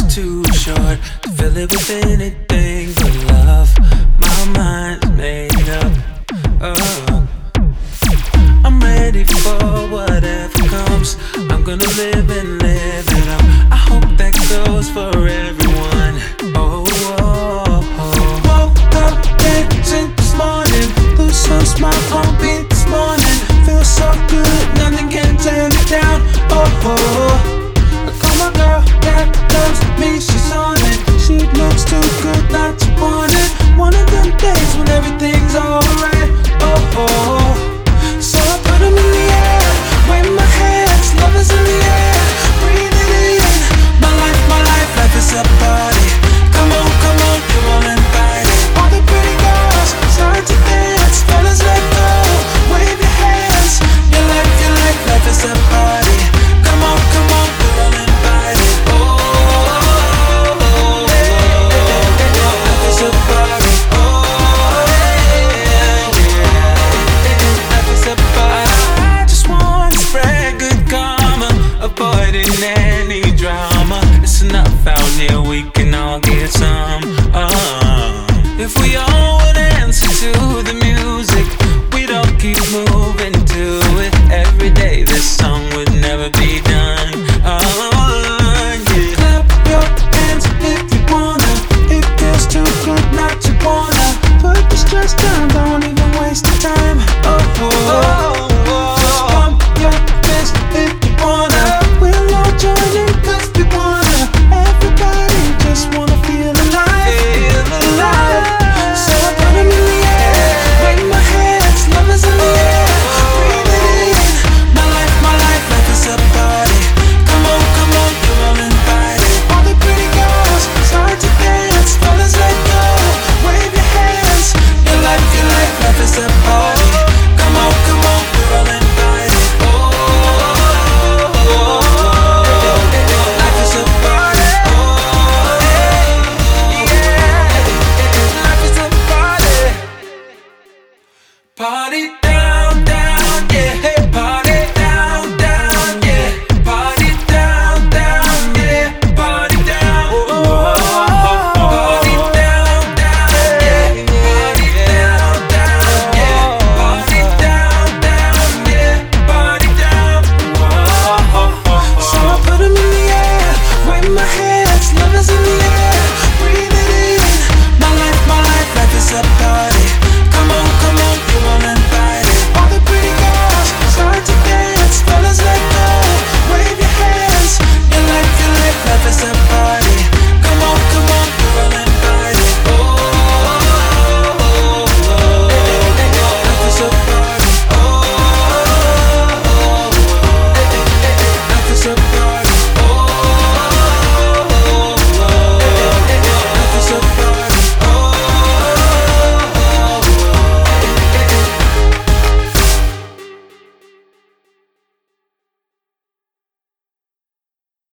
too short to fill it with anything but love. My mind's made up. Oh, I'm ready for whatever comes. I'm gonna live and live it up. I hope that goes for everyone. Oh, oh, oh. Woke up dancing this morning, lose some smile on beat this morning. Feel so good, nothing can tear me down. Oh, oh. I call my girl that loves me, she's on it. She looks too good not to want it. One of them days when everything's alright. Oh, oh. So I put them in the air, wave my hands, love is in the air. Breathe it in, my life is a party. Come on, you're all invited. All the pretty girls start to dance. Fellas, let go, wave your hands. Your life is a party. Come on, you're all invited. Oh, life is a party. Oh, yeah, life is a party. I just want to spread good karma, avoiding any drama. It's enough out here, we can all get some. If we all would answer to the music, we'd all keep moving to it. Every day this song would never be done.